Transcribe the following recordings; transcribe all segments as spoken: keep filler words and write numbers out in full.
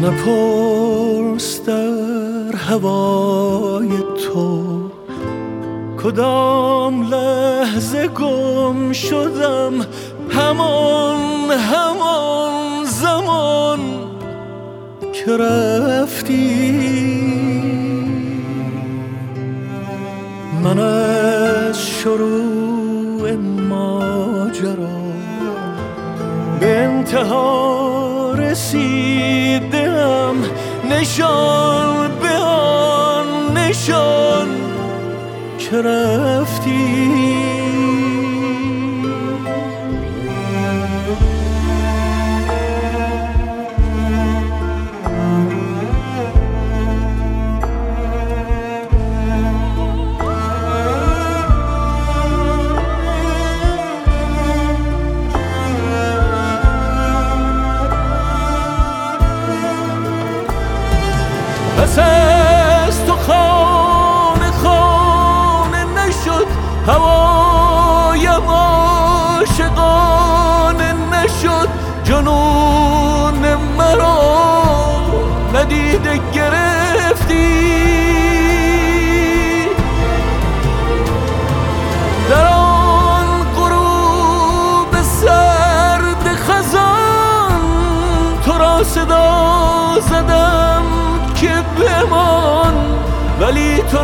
نپرس در هوای تو کدام لحظه گم شدم، همان همان زمان که رفتی. من از شروع ماجرا به انتها رسیدم، نشان به آن نشان که رفتی. پس از تو خانه خانه نشد، هوایم عاشقانه نشد، جنون مرا ندیده گرفتی. در آن غروب سرد خزان تو را صدا زدم که بمان، ولی تو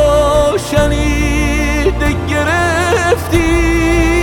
ناشنیده گرفتی.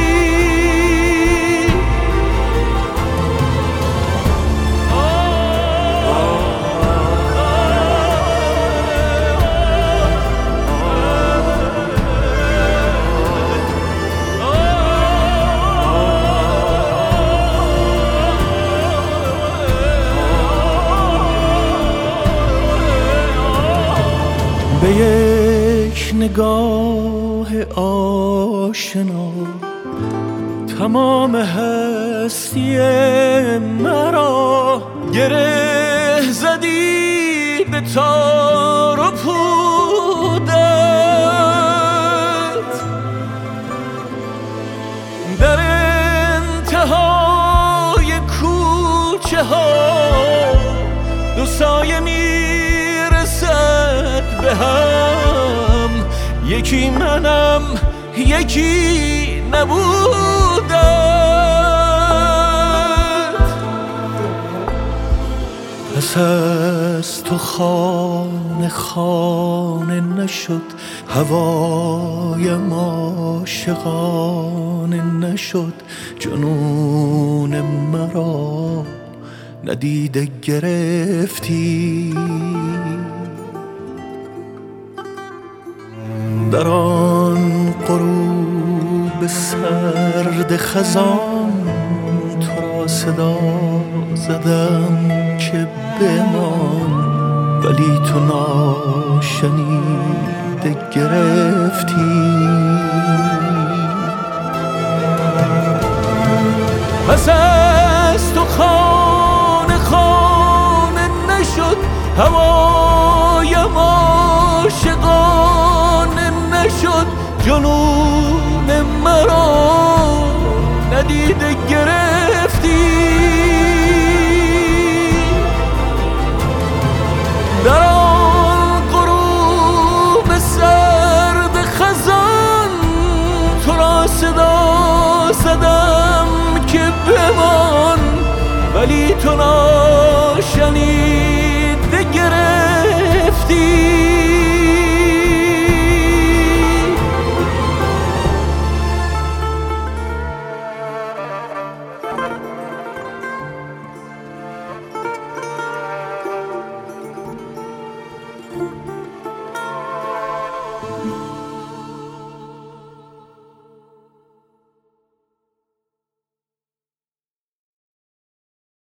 به یک نگاه آشنا تمام هستی مرا گره زدی به تار و پودت. در انتهای کوچه ها دو سایه میرسد به هم، یکی منم یکی نبودت. پس از تو خانه خانه نشد، هوایم عاشقانه نشد، جنون مرا ندیده گرفتی. در آن غروب سرد خزان تو را صدا زدم که بمان، ولی تو ناشنیده گرفتی. پس از تو خانه خانه نشد، هوایم عاشقانه نشد، جنون مرا ندیده گرفتی. در آن غروب سرد خزان تو را صدا زدم که بمان، ولی تو ناشنیده گرفتی.